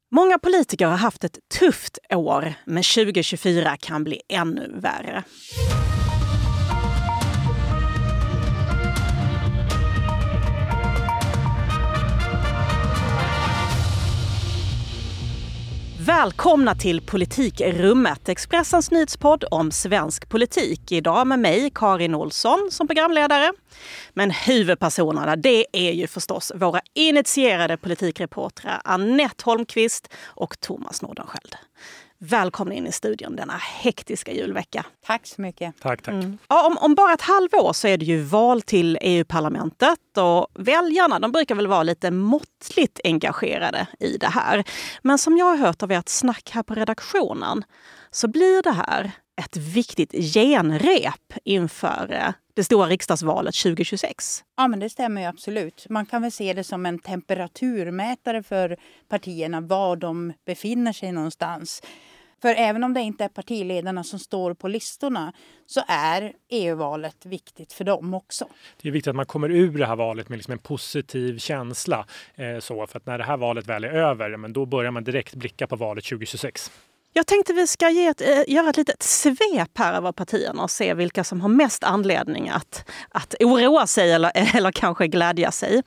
Många politiker har haft ett tufft år, men 2024 kan bli ännu värre. Välkomna till Politikrummet, Expressens nyhetspodd om svensk politik. Idag med mig, Karin Olsson, som programledare. Men huvudpersonerna, det är ju förstås våra initierade politikreportrar Anette Holmqvist och Thomas Nordenskjöld. Välkomna in i studion denna hektiska julvecka. Tack så mycket. Tack. Ja, om bara ett halvår så är det ju val till EU-parlamentet och väljarna, de brukar väl vara lite måttligt engagerade i det här. Men som jag har hört av ert snack här på redaktionen så blir det här ett viktigt genrep inför det stora riksdagsvalet 2026. Ja, men det stämmer ju absolut. Man kan väl se det som en temperaturmätare för partierna, var de befinner sig någonstans. För även om det inte är partiledarna som står på listorna så är EU-valet viktigt för dem också. Det är viktigt att man kommer ur det här valet med liksom en positiv känsla. För att när det här valet väl är över, men då börjar man direkt blicka på valet 2026. Jag tänkte vi ska göra ett litet svep här över partierna och se vilka som har mest anledning att oroa sig eller kanske glädja sig.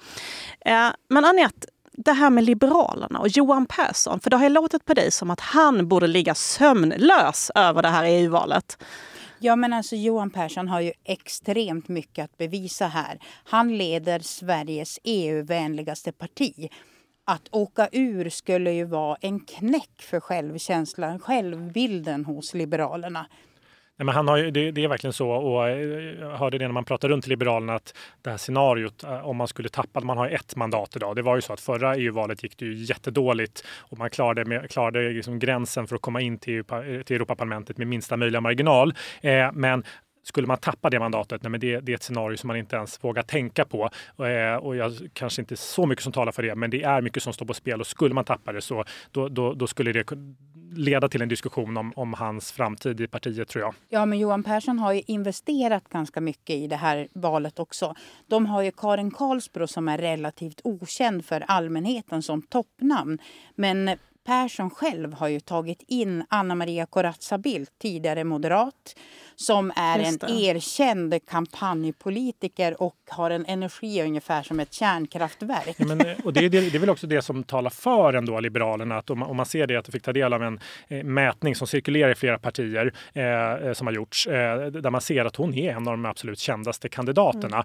Men Anette, det här med Liberalerna och Johan Persson, för det har ju låtit på dig som att han borde ligga sömnlös över det här EU-valet. Ja, men alltså Johan Persson har ju extremt mycket att bevisa här. Han leder Sveriges EU-vänligaste parti. Att åka ur skulle ju vara en knäck för självkänslan, självbilden hos Liberalerna. Nej, men han har ju, det är verkligen så, och jag hörde det när man pratade runt Liberalerna att det här scenariot, om man skulle tappa, man har ett mandat idag. Det var ju så att förra EU-valet gick det ju jättedåligt och man klarade liksom gränsen för att komma in till Europaparlamentet med minsta möjliga marginal. Men skulle man tappa det mandatet, men det är ett scenario som man inte ens vågar tänka på. Och jag kanske inte så mycket som talar för det, men det är mycket som står på spel. Och skulle man tappa det så då skulle det leda till en diskussion om hans framtid i partiet, tror jag. Ja, men Johan Persson har ju investerat ganska mycket i det här valet också. De har ju Karin Karlsbro som är relativt okänd för allmänheten som toppnamn. Men Persson själv har ju tagit in Anna Maria Corazza Bildt, tidigare moderat, som är en erkänd kampanjpolitiker och har en energi ungefär som ett kärnkraftverk. Ja, men, och det är väl också det som talar för ändå Liberalerna, att om man ser det, att du fick ta del av en mätning som cirkulerar i flera partier som har gjorts, där man ser att hon är en av de absolut kändaste kandidaterna.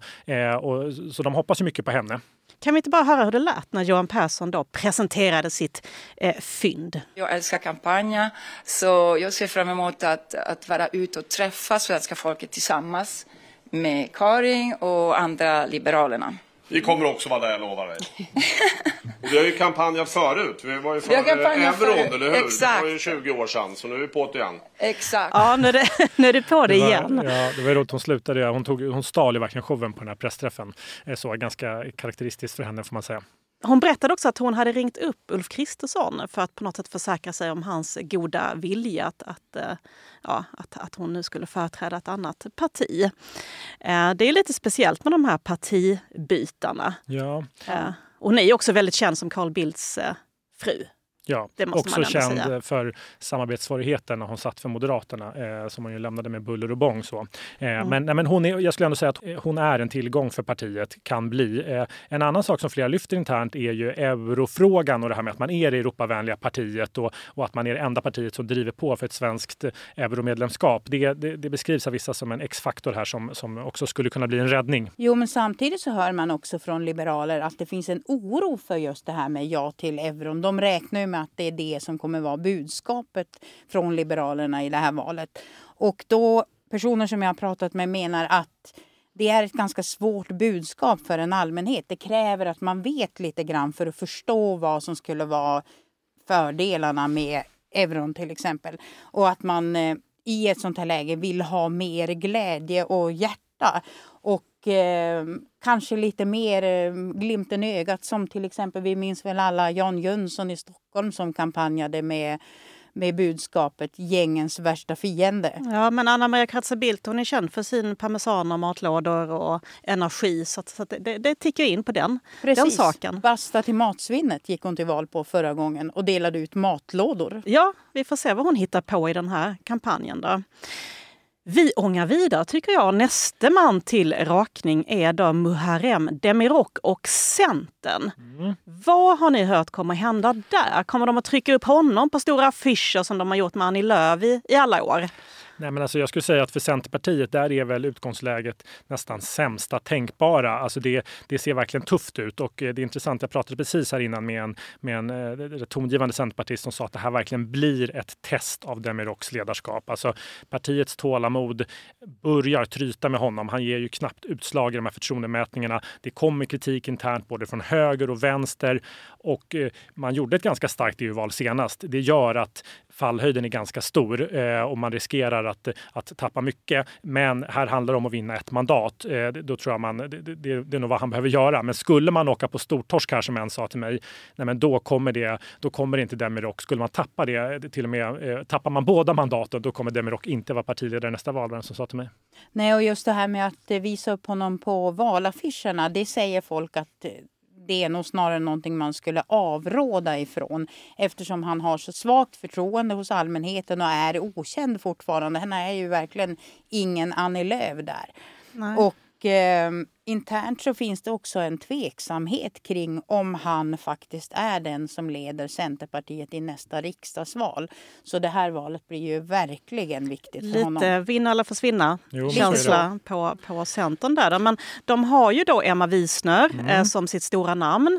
Så de hoppas ju mycket på henne. Kan vi inte bara höra hur det lät när Johan Persson då presenterade sitt fynd? Jag älskar kampanjer, så jag ser fram emot att vara ute och träffa svenska folket tillsammans med Karin och andra liberalerna. Vi kommer också vara där, jag lovar dig. Vi har ju kampanjat förut. Vi var ju för euron, eller hur? Exakt. Det var ju 20 år sedan, så nu är vi på det igen. Exakt. Ja, nu är det på det igen. Ja, det var roligt, hon slutade. Hon stal ju verkligen showen på den här pressträffen. Så ganska karaktäristiskt för henne, får man säga. Hon berättade också att hon hade ringt upp Ulf Kristersson för att på något sätt försäkra sig om hans goda vilja att hon nu skulle företräda ett annat parti. Det är lite speciellt med de här partibytarna. Ja. Och hon är ju också väldigt känd som Carl Bildts fru. Ja, också känd för samarbetssvårigheten när hon satt för Moderaterna, som hon ju lämnade med buller och bång. Så. Men jag skulle ändå säga att hon är en tillgång för partiet, kan bli. En annan sak som flera lyfter internt är ju eurofrågan och det här med att man är det Europavänliga partiet och att man är det enda partiet som driver på för ett svenskt euromedlemskap. Det beskrivs av vissa som en X-faktor här som också skulle kunna bli en räddning. Jo, men samtidigt så hör man också från liberaler att det finns en oro för just det här med ja till euron. De räknar ju med att det är det som kommer vara budskapet från Liberalerna i det här valet. Och då, personer som jag har pratat med menar att det är ett ganska svårt budskap för en allmänhet. Det kräver att man vet lite grann för att förstå vad som skulle vara fördelarna med euron till exempel. Och att man i ett sånt här läge vill ha mer glädje och hjärta. Och kanske lite mer glimten i ögat, som till exempel, vi minns väl alla Jan Jönsson i Stockholm som kampanjade med med budskapet gängens värsta fiende. Ja, men Anna-Maria Kratsa Bildt, hon är känd för sin parmesan och matlådor och energi. Så det tickar in på den saken. Basta till matsvinnet gick hon till val på förra gången och delade ut matlådor. Ja, vi får se vad hon hittar på i den här kampanjen då. Vi ångar vidare tycker jag. Nästa man till rakning är då Muharrem Demirok och Centern. Vad har ni hört kommer hända där? Kommer de att trycka upp honom på stora affischer som de har gjort med Annie Lööf i alla år? Nej, men alltså jag skulle säga att för Centerpartiet där är väl utgångsläget nästan sämsta tänkbara. Alltså det ser verkligen tufft ut och det är intressant. Jag pratade precis här innan med en tongivande centerpartist som sa att det här verkligen blir ett test av Demiroks ledarskap. Alltså partiets tålamod börjar tryta med honom. Han ger ju knappt utslag i de här förtroendemätningarna. Det kommer kritik internt både från höger och vänster och man gjorde ett ganska starkt EU-val senast. Det gör att fallhöjden är ganska stor och man riskerar att tappa mycket. Men här handlar det om att vinna ett mandat. Då tror jag det är nog vad han behöver göra. Men skulle man åka på stortorsk här som en sa till mig, nej men då kommer det inte Demirok. Skulle man tappa det, till och med tappar man båda mandaten, då kommer Demirok inte vara partiledare nästa val, som sa till mig. Nej, och just det här med att visa upp honom på valaffischerna, det säger folk att det är nog snarare någonting man skulle avråda ifrån eftersom han har så svagt förtroende hos allmänheten och är okänd fortfarande. Han är ju verkligen ingen Annie Lööf där. Nej. Och internt så finns det också en tveksamhet kring om han faktiskt är den som leder Centerpartiet i nästa riksdagsval. Så det här valet blir ju verkligen viktigt för honom. Lite vinna eller försvinna känsla på Centern där. Men de har ju då Emma Wiesner som sitt stora namn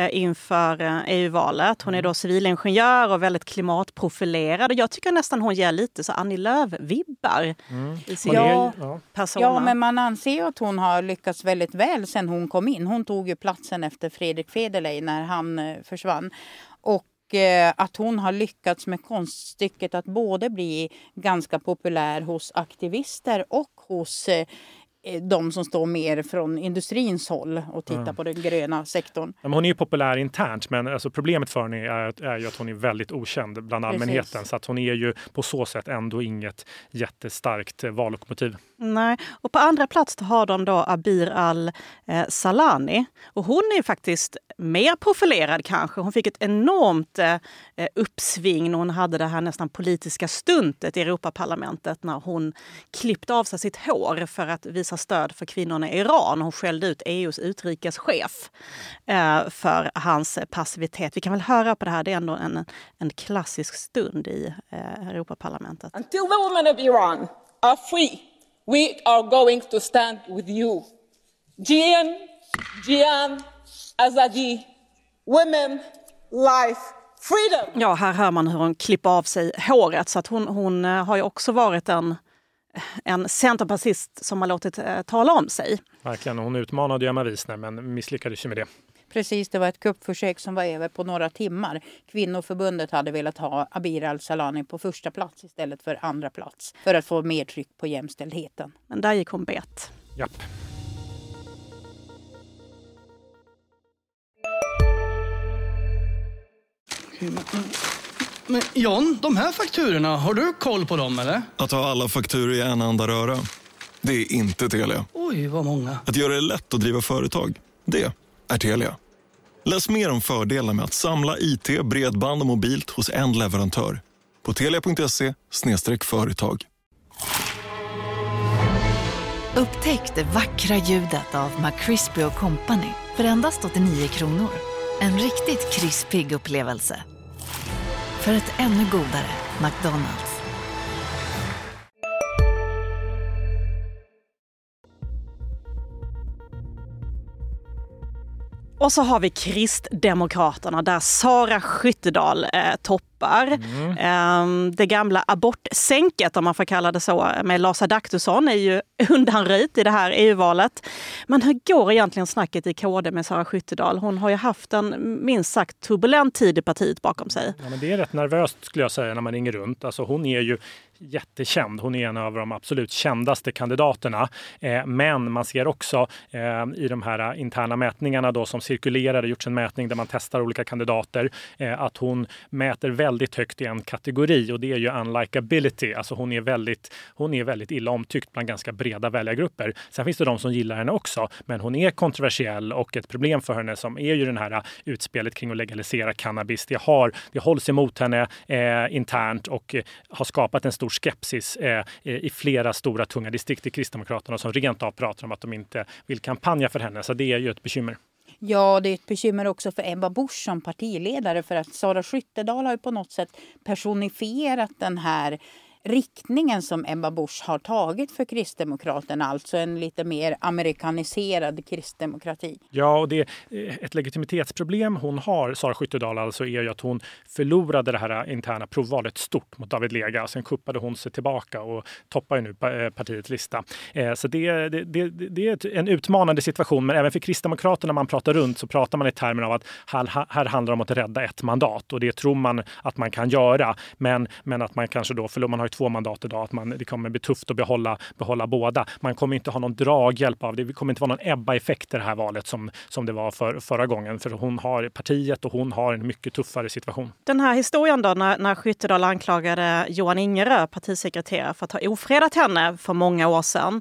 inför EU-valet. Hon är då civilingenjör och väldigt klimatprofilerad. Och jag tycker nästan hon ger lite så Annie Lööf-vibbar i sin persona. Ja, men man anser ju att hon har lyckats väldigt väl sen hon kom in. Hon tog ju platsen efter Fredrik Federley när han försvann. Och att hon har lyckats med konststycket att både bli ganska populär hos aktivister och hos de som står mer från industrins håll och tittar på den gröna sektorn. Hon är ju populär internt, men alltså problemet för henne är ju att hon är väldigt okänd bland allmänheten. Precis. Så att hon är ju på så sätt ändå inget jättestarkt vallokomotiv. Nej, och på andra plats har de då Abir al-Salani. Och hon är faktiskt mer profilerad kanske. Hon fick ett enormt uppsving när hon hade det här nästan politiska stuntet i Europaparlamentet när hon klippte av sig sitt hår för att visa stöd för kvinnorna i Iran. Hon skällde ut EUs utrikeschef för hans passivitet. Vi kan väl höra på det här. Det är ändå en klassisk stund i Europaparlamentet. Until the women of Iran are free, we are going to stand with you. Jian, Azadi, women, life, freedom. Ja, här hör man hur hon klipper av sig håret. Så att hon har ju också varit en centerpartist som har låtit tala om sig. Verkligen, hon utmanade Emma Wiesner men misslyckades ju med det. Precis, det var ett kuppförsök som var över på några timmar. Kvinnoförbundet hade velat ha Abir al-Salani på första plats istället för andra plats. För att få mer tryck på jämställdheten. Men där gick hon bet. Japp. Men John, de här fakturorna, har du koll på dem eller? Att ha alla fakturor i en enda röra, det är inte Telia. Oj, vad många. Att göra det lätt att driva företag, det är Telia. Läs mer om fördelar med att samla IT, bredband och mobilt hos en leverantör. På telia.se/företag. Upptäck det vackra ljudet av McCrispy & Company för endast 89 kronor. En riktigt krispig upplevelse. För ett ännu godare McDonald's. Och så har vi Kristdemokraterna där Sara Skyttedal toppar. Det gamla abortsänket, om man får kalla det så, med Lars Adaktusson är ju undanröjt i det här EU-valet. Men hur går egentligen snacket i KD med Sara Skyttedal? Hon har ju haft en minst sagt turbulent tid i partiet bakom sig. Ja, men det är rätt nervöst skulle jag säga när man ringer runt. Alltså, hon är ju jättekänd. Hon är en av de absolut kändaste kandidaterna. Men man ser också i de här interna mätningarna då som cirkulerar, det gjorts en mätning där man testar olika kandidater, att hon mäter väldigt högt i en kategori, och det är ju unlikability. Alltså hon är väldigt illa omtyckt bland ganska breda väljargrupper. Sen finns det de som gillar henne också, men hon är kontroversiell, och ett problem för henne som är ju den här utspelet kring att legalisera cannabis. Det hålls emot henne internt och har skapat en stor skepsis i flera stora tunga distrikt i Kristdemokraterna som rent av pratar om att de inte vill kampanja för henne. Så det är ju ett bekymmer. Ja, det är ett bekymmer också för Ebba Busch som partiledare, för att Sara Skyttedal har ju på något sätt personifierat den här riktningen som Ebba Busch har tagit för Kristdemokraterna, alltså en lite mer amerikaniserad kristdemokrati. Ja, och det är ett legitimitetsproblem hon har, Sara Skyttedal, alltså är ju att hon förlorade det här interna provvalet stort mot David Lega. Sen kuppade hon sig tillbaka och toppar ju nu partiets lista. Så det är en utmanande situation, men även för Kristdemokraterna, när man pratar runt så pratar man i termer av att här handlar det om att rädda ett mandat, och det tror man att man kan göra, men att man kanske då förlorar, man har ju 2 mandat idag, att det kommer bli tufft att behålla båda. Man kommer inte ha någon draghjälp av det. Det kommer inte vara någon Ebba-effekt i det här valet som det var förra gången, för hon har partiet och hon har en mycket tuffare situation. Den här historien då, när Skyttedal anklagade Johan Ingerö, partisekreterare, för att ha ofredat henne för många år sedan.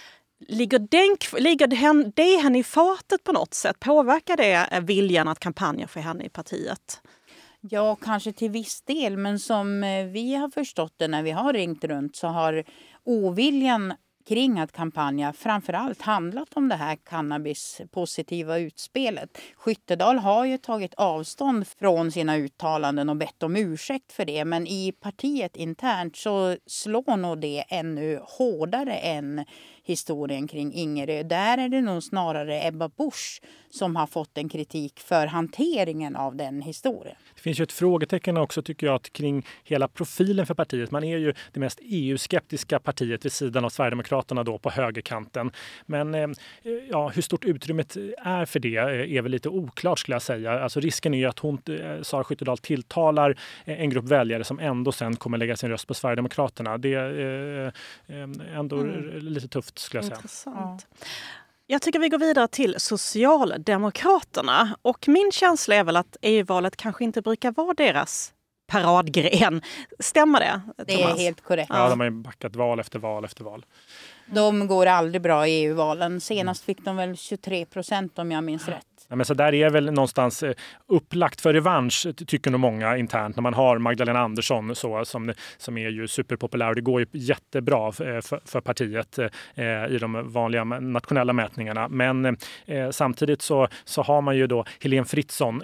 Ligger det henne i fatet på något sätt? Påverkar det viljan att kampanja för henne i partiet? Ja, kanske till viss del, men som vi har förstått det när vi har ringt runt, så har oviljan kring att kampanja framförallt handlat om det här cannabispositiva utspelet. Skyttedal har ju tagit avstånd från sina uttalanden och bett om ursäkt för det, men i partiet internt så slår nog det ännu hårdare än historien kring Ingerö. Där är det nog snarare Ebba Busch som har fått en kritik för hanteringen av den historien. Det finns ju ett frågetecken också, tycker jag, kring hela profilen för partiet. Man är ju det mest EU-skeptiska partiet vid sidan av Sverigedemokraterna då på högerkanten. Men hur stort utrymmet är för det är väl lite oklart, skulle jag säga. Alltså risken är ju att Sara Skyttedal tilltalar en grupp väljare som ändå sen kommer lägga sin röst på Sverigedemokraterna. Det är ändå lite tufft, skulle jag säga. Intressant. Ja. Jag tycker vi går vidare till Socialdemokraterna. Och min känsla är väl att EU-valet kanske inte brukar vara deras paradgren. Stämmer det, Thomas? Det är helt korrekt. Ja, de har ju backat val efter val efter val. De går aldrig bra i EU-valen. Senast fick de väl 23% om jag minns rätt. Ja, men så där är väl någonstans upplagt för revansch, tycker nog många internt, när man har Magdalena Andersson som är ju superpopulär, och det går ju jättebra för partiet i de vanliga nationella mätningarna. Men samtidigt så har man ju då Helene Fritzon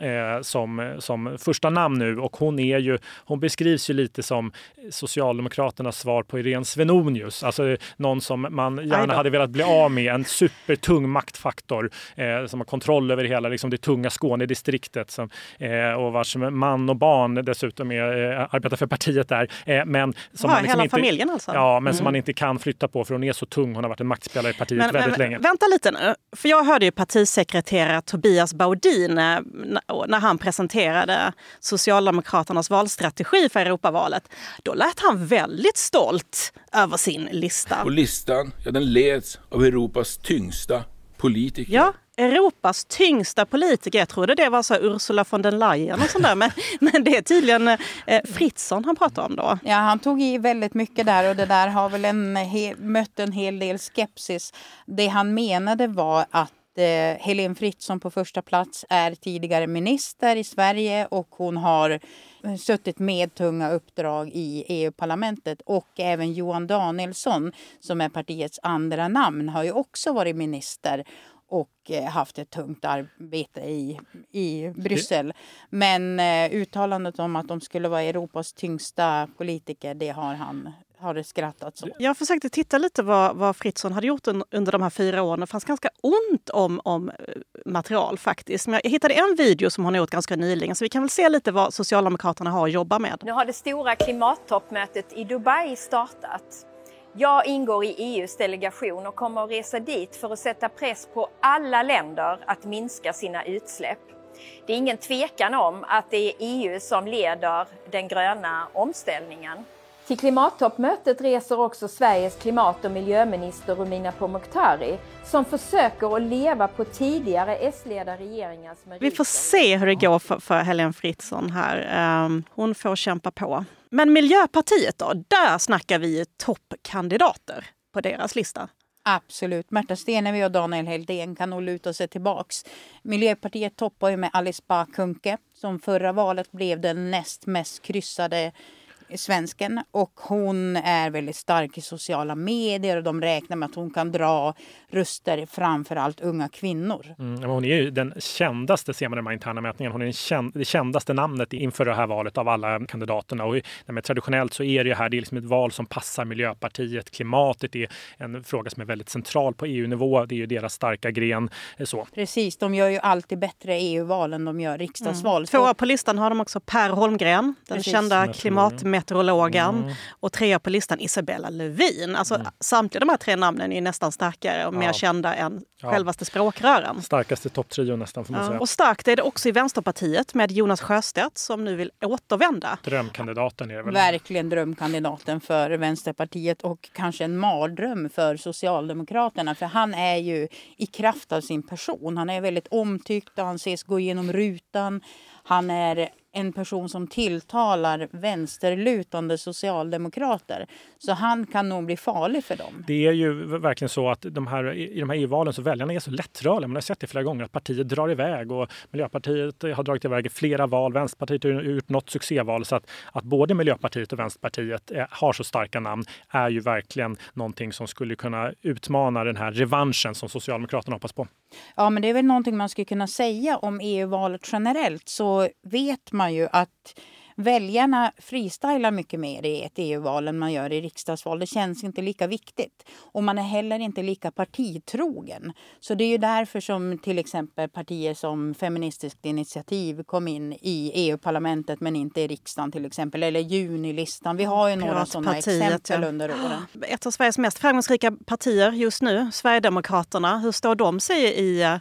som första namn nu, och hon beskrivs ju lite som Socialdemokraternas svar på Irene Svenonius, alltså någon som man gärna hade velat bli av med, en supertung maktfaktor som har kontroll över hela liksom det tunga Skånedistriktet och vars man och barn dessutom arbetar för partiet där. Men som man liksom hela familjen alltså? Ja, men som man inte kan flytta på, för hon är så tung. Hon har varit en maktspelare i partiet väldigt länge. Vänta lite nu, för jag hörde ju partisekreterare Tobias Baudin när han presenterade Socialdemokraternas valstrategi för Europavalet. Då lät han väldigt stolt över sin lista. Och listan, den leds av Europas tyngsta politiker. Ja, Europas tyngsta politiker. Jag trodde det var så Ursula von der Leyen och sånt där. Men det är tydligen Fritzon han pratar om då. Ja, han tog i väldigt mycket där, och det där har väl mött en hel del skepsis. Det han menade var att Helene Fritzon på första plats är tidigare minister i Sverige, och hon har suttit med tunga uppdrag i EU-parlamentet, och även Johan Danielsson som är partiets andra namn har ju också varit minister och haft ett tungt arbete i Bryssel. Men uttalandet om att de skulle vara Europas tyngsta politiker, det har det skrattat så. Jag försökte titta lite vad Fritzon hade gjort under de här 4 åren. Det fanns ganska ont om material faktiskt. Men jag hittade en video som hon har gjort ganska nyligen, så vi kan väl se lite vad Socialdemokraterna har att jobba med. Nu har det stora klimattoppmötet i Dubai startat. Jag ingår i EUs delegation och kommer att resa dit för att sätta press på alla länder att minska sina utsläpp. Det är ingen tvekan om att det är EU som leder den gröna omställningen. Till klimattoppmötet reser också Sveriges klimat- och miljöminister Romina Pourmokhtari som försöker att leva på tidigare S-ledda regeringars meriter. Vi får se hur det går för Helene Fritzon här. Hon får kämpa på. Men Miljöpartiet då, där snackar vi toppkandidater på deras lista. Absolut. Märta Stenevi och Daniel Heldén kan nog luta sig tillbaks. Miljöpartiet toppar ju med Alice Bah Kuhnke som förra valet blev den näst mest kryssade svensken, och hon är väldigt stark i sociala medier och de räknar med att hon kan dra röster framförallt unga kvinnor. Hon är ju den kändaste, ser man i de här interna mätningarna. Hon är det kändaste namnet inför det här valet av alla kandidaterna. Och traditionellt så är det här, det är liksom ett val som passar Miljöpartiet. Klimatet är en fråga som är väldigt central på EU-nivå. Det är ju deras starka gren. Så. Precis, de gör ju alltid bättre EU-val än de gör riksdagsval. Tvåa på listan har de också Per Holmgren, den kända klimatmeteorologen. Och trea på listan Isabella Lövin. Alltså samtliga de här 3 namnen är nästan starkare och mer kända än självaste språkrören. Starkaste topptrio nästan, får man säga. Och starkt är det också i Vänsterpartiet med Jonas Sjöstedt som nu vill återvända. Drömkandidaten är det väl? Verkligen drömkandidaten för Vänsterpartiet och kanske en mardröm för Socialdemokraterna. För han är ju i kraft av sin person. Han är väldigt omtyckt och han ses gå igenom rutan. Han är en person som tilltalar vänsterlutande socialdemokrater. Så han kan nog bli farlig för dem. Det är ju verkligen så att i de här EU-valen så väljarna är så lättrörliga. Man har sett det flera gånger att partier drar iväg, och Miljöpartiet har dragit iväg i flera val. Vänsterpartiet har gjort något succéval, så att både Miljöpartiet och Vänsterpartiet har så starka namn är ju verkligen någonting som skulle kunna utmana den här revanschen som Socialdemokraterna hoppas på. Ja, men det är väl någonting man skulle kunna säga om EU-valet generellt, så vet man ju att väljarna freestylar mycket mer i ett EU-val än man gör i riksdagsval. Det känns inte lika viktigt. Och man är heller inte lika partitrogen. Så det är ju därför som till exempel partier som Feministiskt initiativ kom in i EU-parlamentet men inte i riksdagen till exempel. Eller Junilistan. Vi har ju några sådana exempel under åren. Ett av Sveriges mest framgångsrika partier just nu, Sverigedemokraterna. Hur står de sig i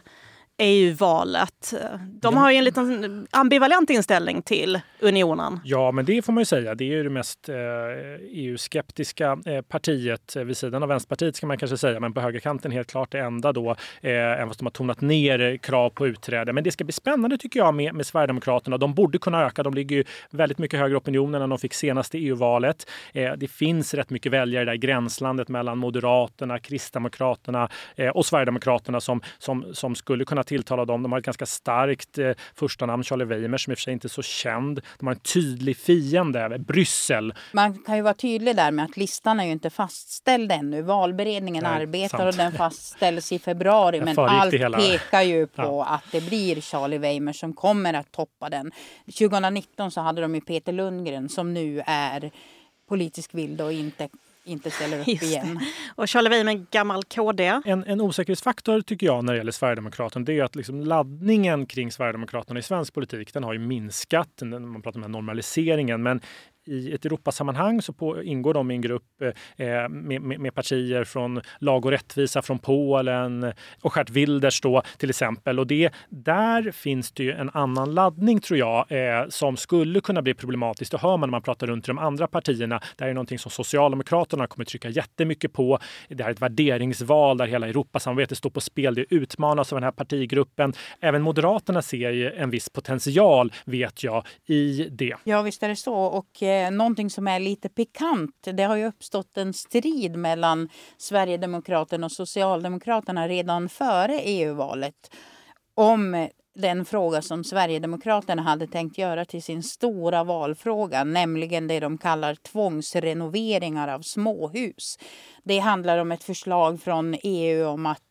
EU-valet? De har ju en liten ambivalent inställning till unionen. Ja, men det får man ju säga. Det är ju det mest EU-skeptiska partiet vid sidan av Vänsterpartiet, ska man kanske säga. Men på högerkanten helt klart det enda då, även fast de har tonat ner krav på utträde. Men det ska bli spännande tycker jag med Sverigedemokraterna. De borde kunna öka. De ligger ju väldigt mycket högre opinionen än de fick senast i EU-valet. Det finns rätt mycket väljare där i gränslandet mellan Moderaterna, Kristdemokraterna och Sverigedemokraterna som skulle kunna tilltala dem. De har ett ganska starkt första namn, Charlie Weimers, som i och för sig inte är så känd. De har en tydlig fiende, Bryssel. Man kan ju vara tydlig där med att listan är ju inte fastställd ännu. Valberedningen arbetar sant. Och den fastställs i februari. Men allt pekar ju på att det blir Charlie Weimers som kommer att toppa den. 2019 så hade de ju Peter Lundgren som nu är politisk vild och inte ställer upp igen. Och Charlie Weimers, gammal KD. En osäkerhetsfaktor tycker jag när det gäller Sverigedemokraterna, det är att liksom laddningen kring Sverigedemokraterna i svensk politik, den har ju minskat. Man pratar om den här normaliseringen, men i ett Europasammanhang så ingår de i en grupp med partier från Lag och rättvisa från Polen och Geert Wilders då till exempel. Och där finns det ju en annan laddning tror jag som skulle kunna bli problematiskt. Det hör man när man pratar runt i de andra partierna. Det är någonting som Socialdemokraterna kommer trycka jättemycket på. Det är ett värderingsval där hela Europasamarbetet står på spel. Det utmanas av den här partigruppen. Även Moderaterna ser ju en viss potential, vet jag, i det. Ja, visst är det så. Och någonting som är lite pikant, det har ju uppstått en strid mellan Sverigedemokraterna och Socialdemokraterna redan före EU-valet om den fråga som Sverigedemokraterna hade tänkt göra till sin stora valfråga, nämligen det de kallar tvångsrenoveringar av småhus. Det handlar om ett förslag från EU om att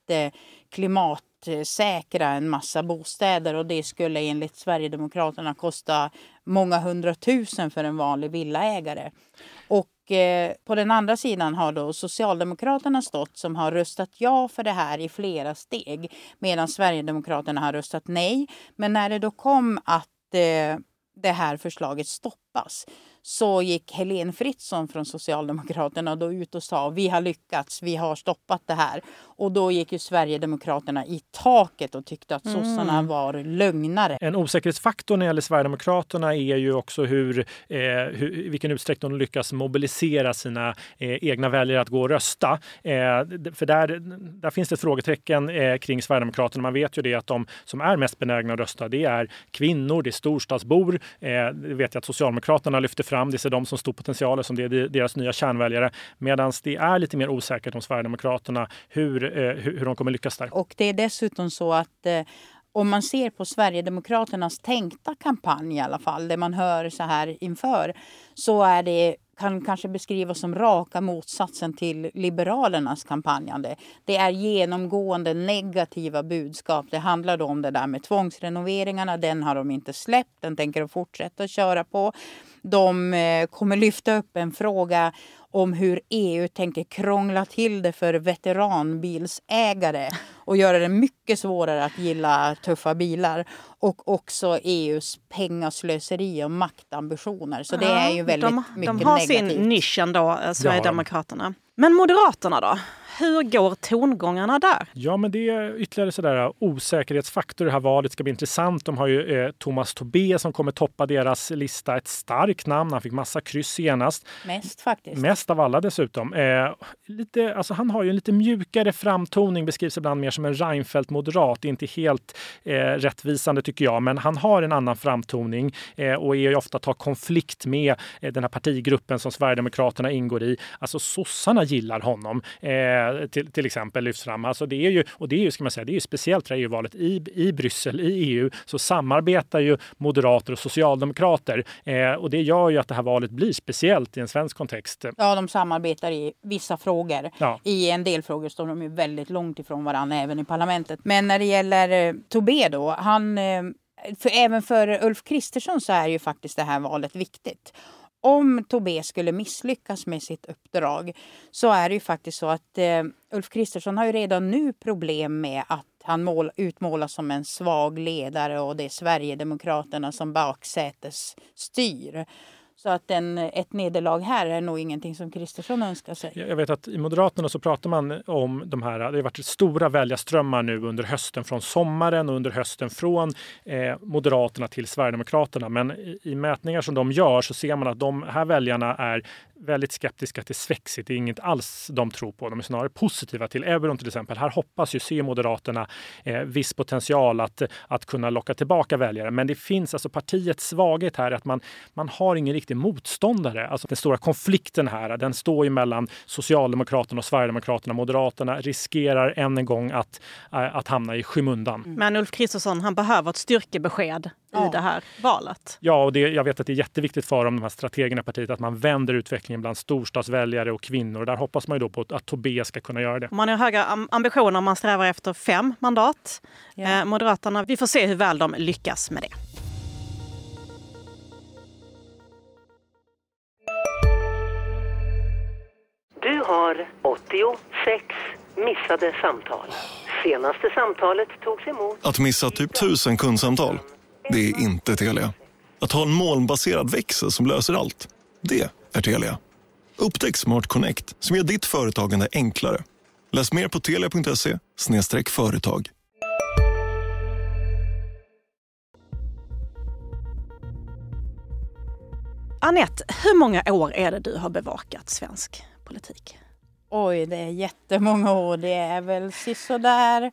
klimatsäkra en massa bostäder, och det skulle enligt Sverigedemokraterna kosta många 100 000 för en vanlig villaägare. Och på den andra sidan har då Socialdemokraterna stått som har röstat ja för det här i flera steg, medan Sverigedemokraterna har röstat nej. Men när det då kom att det här förslaget stoppas, så gick Helene Fritzon från Socialdemokraterna då ut och sa vi har lyckats, vi har stoppat det här. Och då gick ju Sverigedemokraterna i taket och tyckte att sossarna var lögnare. En osäkerhetsfaktor när det gäller Sverigedemokraterna är ju också vilken utsträckning de lyckas mobilisera sina egna väljare att gå och rösta. För där finns det ett frågetecken kring Sverigedemokraterna. Man vet ju det att de som är mest benägna att rösta, det är kvinnor, det är storstadsbor. Det vet jag att Socialdemokraterna lyfter fram. Det är de som står potentialer som det är deras nya kärnväljare. Medan det är lite mer osäkert om Sverigedemokraterna hur de kommer lyckas där. Och det är dessutom så att om man ser på Sverigedemokraternas tänkta kampanj i alla fall, det man hör så här inför, så är det kan kanske beskrivas som raka motsatsen till Liberalernas kampanjande. Det är genomgående negativa budskap. Det handlar då om det där med tvångsrenoveringarna. Den har de inte släppt. Den tänker de fortsätta köra på. De kommer lyfta upp en fråga om hur EU tänker krångla till det för veteranbilsägare och göra det mycket svårare att gilla tuffa bilar. Och också EUs pengaslöseri och maktambitioner. Så det är ju väldigt mycket negativt. De har sin nisch ändå, Sverigedemokraterna. Men Moderaterna då? Hur går tongångarna där? Ja, men det är ytterligare sådär osäkerhetsfaktor. Det här valet ska bli intressant. De har ju Thomas Tobé som kommer toppa deras lista. Ett starkt namn. Han fick massa kryss senast. Mest faktiskt. Mest av alla dessutom. Han har ju en lite mjukare framtoning. Beskrivs ibland mer som en Reinfeldt-moderat. Det är inte helt rättvisande tycker jag. Men han har en annan framtoning och är ju ofta tar konflikt med den här partigruppen som Sverigedemokraterna ingår i. Alltså sossarna gillar honom. Till exempel lyfts fram. Alltså det är ju ska man säga, det är ju speciellt det EU-valet i Bryssel, i EU så samarbetar ju moderater och socialdemokrater och det gör ju att det här valet blir speciellt i en svensk kontext. Ja, de samarbetar i vissa frågor. Ja. I en del frågor står de ju väldigt långt ifrån varandra även i parlamentet. Men när det gäller Tobé då, även för Ulf Kristersson så är ju faktiskt det här valet viktigt. Om Tobé skulle misslyckas med sitt uppdrag så är det ju faktiskt så att Ulf Kristersson har ju redan nu problem med att han utmålas som en svag ledare och det är Sverigedemokraterna som baksätes styr. Så att ett nederlag här är nog ingenting som Kristersson önskar sig. Jag vet att i Moderaterna så pratar man om de här, det har varit stora väljarströmmar nu under hösten från sommaren och under hösten från Moderaterna till Sverigedemokraterna. Men i mätningar som de gör så ser man att de här väljarna är väldigt skeptiska till Svexit. Det är inget alls de tror på. De är snarare positiva till euron till exempel. Här hoppas ju se Moderaterna viss potential att kunna locka tillbaka väljare. Men det finns alltså partiets svaghet här att man har ingen riktig motståndare. Alltså den stora konflikten här, den står ju mellan Socialdemokraterna och Sverigedemokraterna. Moderaterna riskerar än en gång att hamna i skymundan. Men Ulf Kristersson, han behöver ett styrkebesked i det här valet. Ja, och jag vet att det är jätteviktigt för de här strategerna i partiet att man vänder utvecklingen bland storstadsväljare och kvinnor. Och där hoppas man ju då på att Tobé ska kunna göra det. Man har höga ambitioner om man strävar efter 5 mandat. Ja. Moderaterna, vi får se hur väl de lyckas med det. Du har 86 missade samtal. Senaste samtalet togs emot. Att missa typ 1000 kundsamtal, det är inte Telia. Att ha en molnbaserad växel som löser allt, det är Telia. Upptäck Smart Connect som gör ditt företagande enklare. Läs mer på telia.se/företag. Anette, hur många år är det du har bevakat svensk politik? Oj, det är jättemånga år. Det är väl sådär,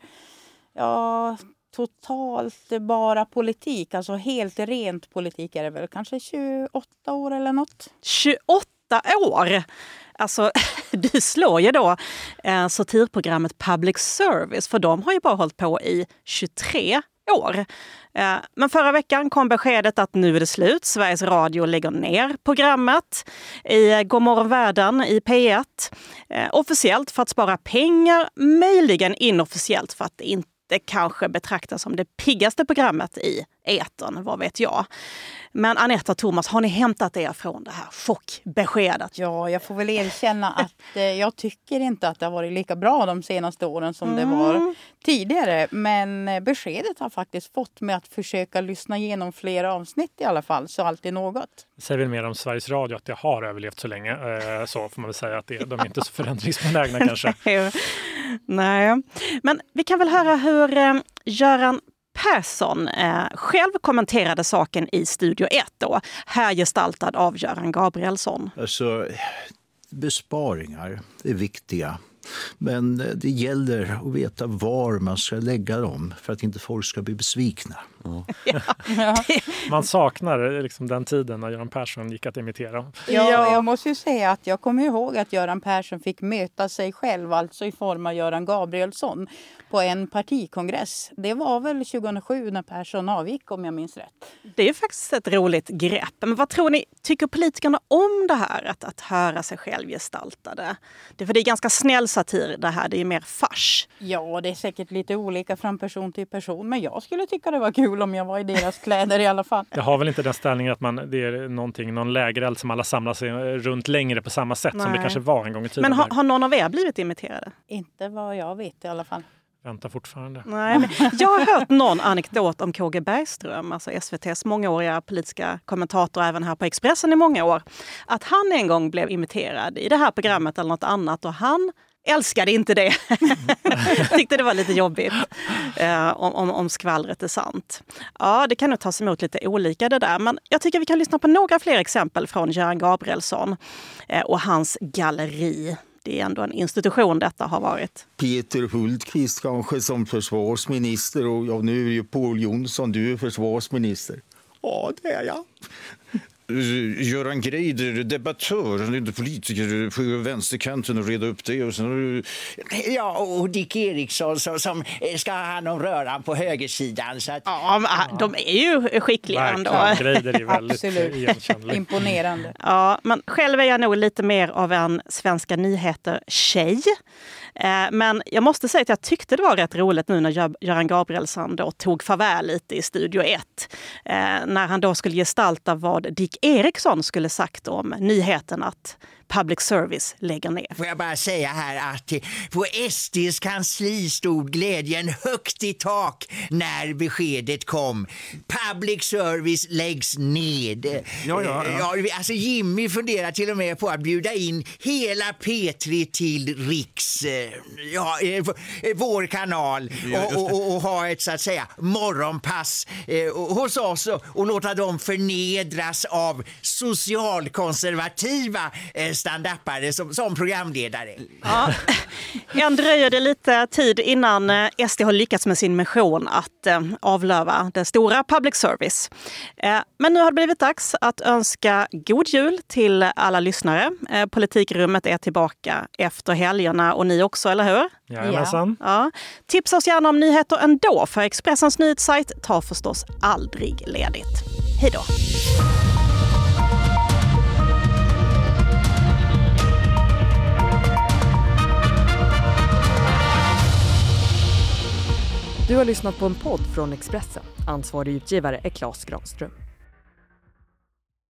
totalt bara politik. Alltså helt rent politik är det väl kanske 28 år eller något. 28 år? Alltså, du slår ju då satirprogrammet Public Service, för de har ju bara hållit på i 23 år. Men förra veckan kom beskedet att nu är det slut. Sveriges Radio lägger ner programmet i Godmorgon Världen i P1. Officiellt för att spara pengar, möjligen inofficiellt för att det inte kanske betraktas som det piggaste programmet i etern, vad vet jag. Men Anette och Thomas, har ni hämtat er från det här chockbeskedet? Ja, jag får väl erkänna att jag tycker inte att det har varit lika bra de senaste åren som det var tidigare. Men beskedet har faktiskt fått mig att försöka lyssna igenom flera avsnitt i alla fall, så alltid något. Det säger väl mer om Sveriges Radio att det har överlevt så länge. Så får man väl säga att de är inte så förändringsbenägna kanske. Nej, men vi kan väl höra hur Göran Persson själv kommenterade saken i Studio 1 då, här gestaltad av Göran Gabrielsson. Alltså, besparingar är viktiga. Men det gäller att veta var man ska lägga dem för att inte folk ska bli besvikna. Man saknar liksom den tiden när Göran Persson gick att imitera. Ja, jag måste ju säga att jag kommer ihåg att Göran Persson fick möta sig själv, alltså i form av Göran Gabrielsson, på en partikongress. Det var väl 2007 när Persson avgick, om jag minns rätt. Det är faktiskt ett roligt grepp. Men vad tror ni, tycker politikerna om det här att höra sig själv gestaltade? Det är ganska snäll satir det här, det är mer fars. Ja, det är säkert lite olika från person till person, men jag skulle tycka det var kul om jag var i deras kläder i alla fall. Det har väl inte den ställningen att det är någon lägereld som alla samlar sig runt längre på samma sätt som det kanske var en gång i tiden. Men har någon av er blivit imiterade? Inte vad jag vet i alla fall. Väntar fortfarande. Nej, men jag har hört någon anekdot om KG Bergström, alltså SVT:s mångåriga politiska kommentator även här på Expressen i många år, att han en gång blev imiterad i det här programmet eller något annat och han älskade inte det. Tyckte det var lite jobbigt om skvallret är sant. Ja, det kan nog tas emot lite olika det där. Men jag tycker vi kan lyssna på några fler exempel från Göran Gabrielsson och hans galleri. Det är ändå en institution detta har varit. Peter Hultqvist kanske som försvarsminister och nu är det ju Pål Jonsson, du är försvarsminister. Ja, det är jag. Göran Greider, debattör, inte politiker på vänsterkanten och reda upp det. Och sen... Ja, och Dick Eriksson som ska ha hand om röran på högersidan. Så att... Ja, de är ju skickliga ändå. Greider är väldigt igenkännlig. Imponerande. Ja, men själv är jag nog lite mer av en Svenska nyheter-tjej. Men jag måste säga att jag tyckte det var rätt roligt nu när Göran Gabrielsson då tog farväl lite i Studio 1. När han då skulle gestalta vad Dick Eriksson skulle sagt om nyheten att public service lägger ner. Får jag bara säga här att på SDs kansli stod glädjen högt i tak när beskedet kom. Public service läggs ned. Ja, alltså Jimmy funderar till och med på att bjuda in hela P3 till Riks, vår kanal och ha ett så att säga morgonpass hos oss och låta dem förnedras av socialkonservativa stand-upare som programledare. Ja. Än dröjer det lite tid innan SD har lyckats med sin mission att avlöva det stora public service. Men nu har det blivit dags att önska god jul till alla lyssnare. Politikrummet är tillbaka efter helgerna och ni också, eller hur? Jajamensan. Ja. Tipsa oss gärna om nyheter ändå, för Expressens nyhetssajt tar förstås aldrig ledigt. Hej då! Du har lyssnat på en podd från Expressen. Ansvarig utgivare är Claes Granström.